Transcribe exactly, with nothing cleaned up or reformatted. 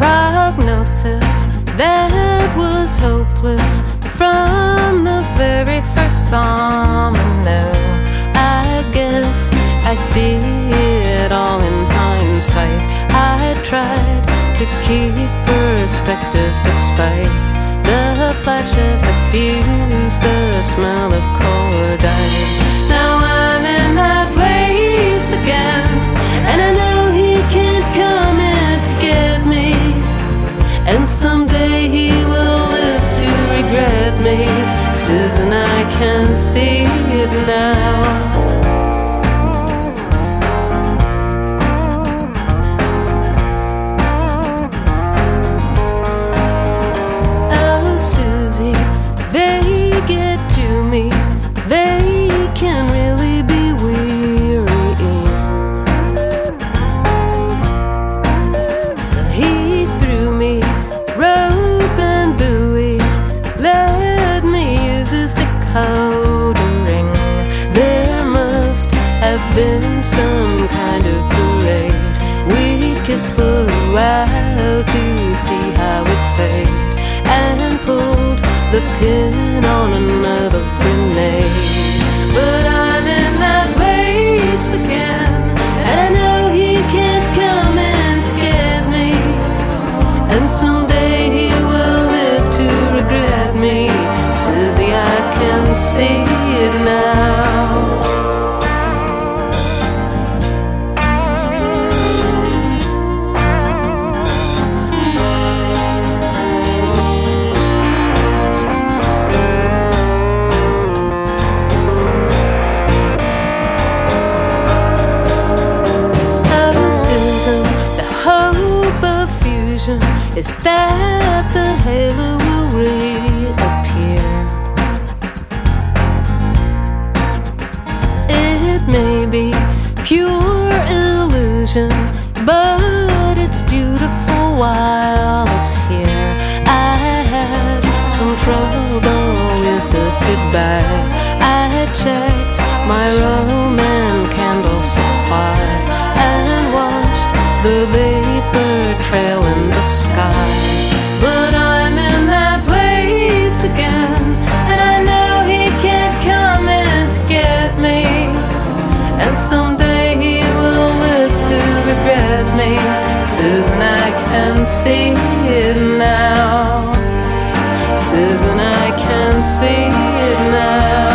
prognosis that was hopeless from the very first bomb. And now I guess I see it all in hindsight. I tried to keep perspective despite the flash of the fuse, the smell of cordite. Now I'm in that place again, and I know he can't come in to get me, and someday he will live to regret me. Susan, I can see it now. There must have been some kind of parade. We kissed for a while to see how it played, and pulled the pin on another grenade. But I'm in that place again, and I know he can't come in to get me, and someday he will live to regret me. Susie, I can see it now. Oh, Susan, the hope of fusion is that the halo will reappear. Maybe pure illusion, but it's beautiful while it's here. I had some trouble with the goodbye. I checked my Roman candle supply and watched the vapor trail in the sky. But I'm in that place again, and I know he can't come in to get me, and someday he will live to regret me. Susan, I can see it now. Susan, I can see it now.